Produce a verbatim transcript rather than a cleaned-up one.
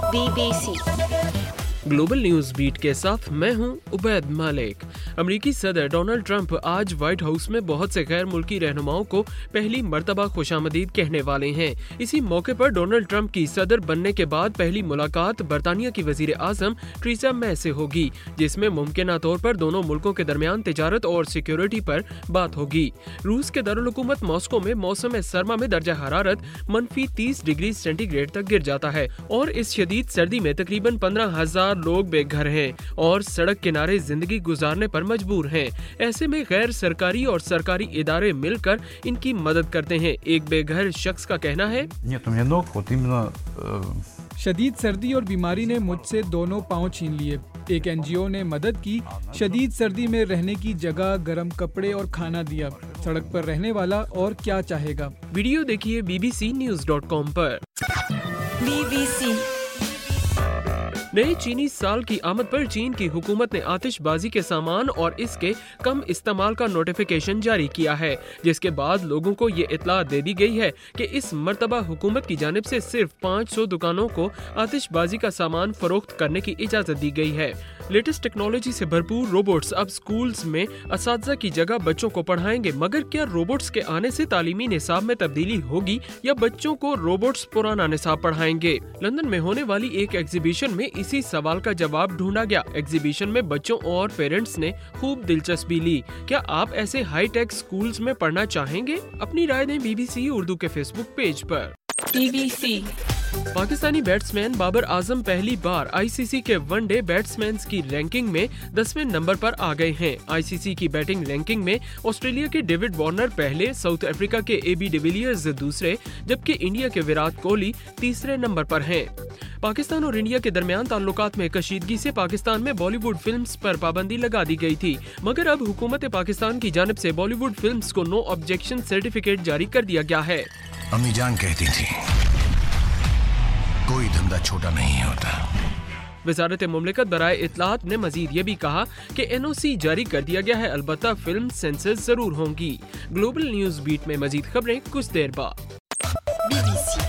Be B C global news beat کے ساتھ میں ہوں عبید مالک۔ امریکی صدر ڈونلڈ ٹرمپ آج وائٹ ہاؤس میں بہت سے غیر ملکی رہنماؤں کو پہلی مرتبہ خوش آمدید کہنے والے ہیں۔ اسی موقع پر ڈونلڈ ٹرمپ کی صدر بننے کے بعد پہلی ملاقات برطانیہ کی وزیر اعظم ٹریسا مے سے ہوگی، جس میں ممکنہ طور پر دونوں ملکوں کے درمیان تجارت اور سیکیورٹی پر بات ہوگی۔ روس کے دارالحکومت ماسکو میں موسم سرما میں درجہ حرارت منفی تیس ڈگری سینٹی گریڈ تک گر جاتا ہے اور اس شدید سردی میں تقریباً پندرہ ہزار لوگ بے گھر ہیں اور سڑک کنارے زندگی گزارنے پر مجبور ہیں۔ ایسے میں غیر سرکاری اور سرکاری ادارے مل کر ان کی مدد کرتے ہیں۔ ایک بے گھر شخص کا کہنا ہے، شدید سردی اور بیماری نے مجھ سے دونوں پاؤں چھین لیے۔ ایک این جی او نے مدد کی، شدید سردی میں رہنے کی جگہ، گرم کپڑے اور کھانا دیا۔ سڑک پر رہنے والا اور کیا چاہے گا؟ ویڈیو دیکھیے B B C news dot com پر۔ بی بی سی نئے چینی سال کی آمد پر چین کی حکومت نے آتش بازی کے سامان اور اس کے کم استعمال کا نوٹیفیکیشن جاری کیا ہے، جس کے بعد لوگوں کو یہ اطلاع دے دی گئی ہے کہ اس مرتبہ حکومت کی جانب سے صرف پانچ سو دکانوں کو آتش بازی کا سامان فروخت کرنے کی اجازت دی گئی ہے۔ لیٹسٹ ٹیکنالوجی سے بھرپور روبوٹس اب سکولز میں اساتذہ کی جگہ بچوں کو پڑھائیں گے، مگر کیا روبوٹس کے آنے سے تعلیمی نصاب میں تبدیلی ہوگی یا بچوں کو روبوٹس پرانا نصاب پڑھائیں گے؟ لندن میں ہونے والی ایک ایگزیبیشن میں اسی سوال کا جواب ڈھونڈا گیا۔ ایگزیبیشن میں بچوں اور پیرنٹس نے خوب دلچسپی لی۔ کیا آپ ایسے ہائی ٹیک سکولز میں پڑھنا چاہیں گے؟ اپنی رائے دیں بی بی سی اردو کے فیس بک پیج پر۔ B B C Pakistani batsman Babar Azam پہلی بار آئی سی سی کے ون ڈے بیٹسمینز کی رینکنگ میں دسویں نمبر پر آ گئے ہیں۔ آئی سی سی کی بیٹنگ رینکنگ میں آسٹریلیا کے ڈیوڈ وارنر پہلے، ساؤتھ افریقہ کے اے بی ڈیویلیئرز دوسرے، جبکہ انڈیا کے وراٹ کوہلی تیسرے نمبر پر ہیں۔ پاکستان اور انڈیا کے درمیان تعلقات میں کشیدگی سے پاکستان میں بالی ووڈ فلمز پر پابندی لگا دی گئی تھی، مگر اب حکومت پاکستان کی جانب سے بالی ووڈ فلمز کو نو آبجیکشن سرٹیفکیٹ جاری کر دیا گیا ہے۔ امی جان کہتی تھی کوئی دھندا چھوٹا نہیں ہوتا۔ وزارت مملکت برائے اطلاعات نے مزید یہ بھی کہا کہ این او سی جاری کر دیا گیا ہے، البتہ فلم سینسر ضرور ہوں گی۔ گلوبل نیوز بیٹ میں مزید خبریں کچھ دیر بعد۔ Be B C